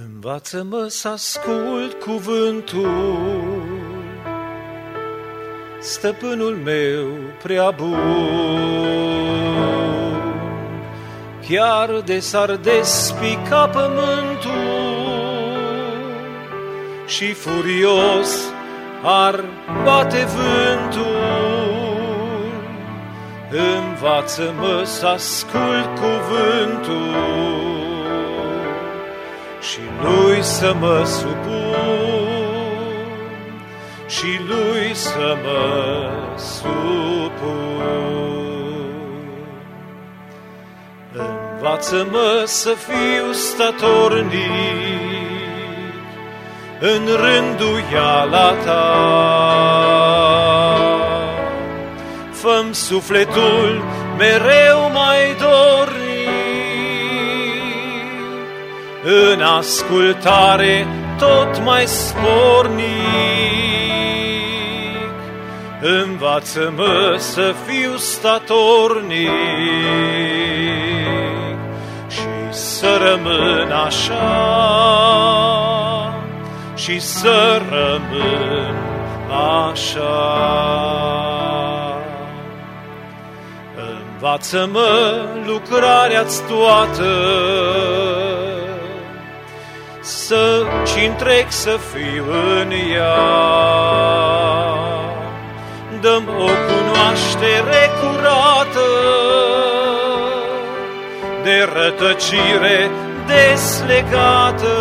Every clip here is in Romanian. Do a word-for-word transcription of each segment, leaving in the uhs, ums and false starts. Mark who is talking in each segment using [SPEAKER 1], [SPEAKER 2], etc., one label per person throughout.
[SPEAKER 1] Învață-mă să ascult cuvântul, Stăpânul meu prea bun. Chiar de s-ar despica pământul și furios ar bate vântul, învață-mă să ascult cuvântul și lui să mă supun, și lui să mă supun. Învață-mă să fiu statornic în rânduiala ta. Fă-mi sufletul mereu mai dornic în ascultare tot mai spornic. Învață-mă să fiu statornic și să rămân așa, și să rămân așa. Învață-mă lucrarea-ți toată, să-și întreg să fiu în ea. Dă-mi o cunoaștere curată de rătăcire deslegată.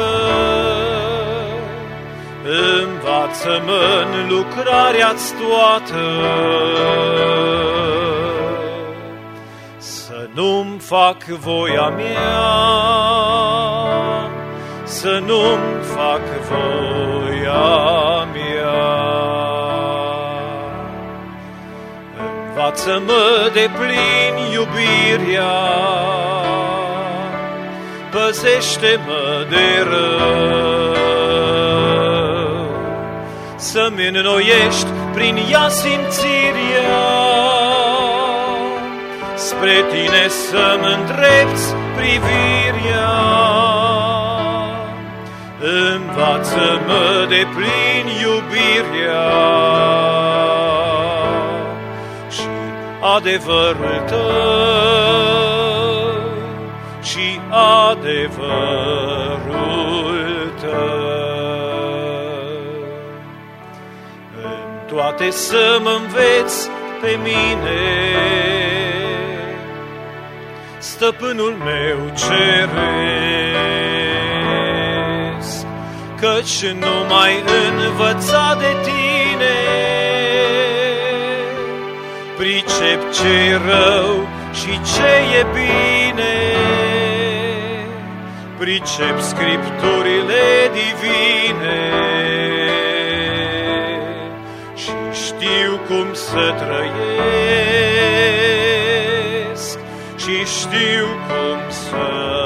[SPEAKER 1] Învață-mă-n lucrarea-ți toată, să nu-mi fac voia mea, să nu-mi fac voia mea. Învață-mă de plin iubirea, păzește-mă de rău, să-mi înnoiești prin ea simțirea, spre tine să-mi îndrepți privirea. Învață-mă de plin iubirea și adevărul tău, și adevărul tău. În toate să mă înveți pe mine, Stăpânul meu ceresc, căci nu mai învăța de tine. Pricep ce-i rău și ce e bine, pricep scripturile divine și știu cum să trăiesc, și știu cum să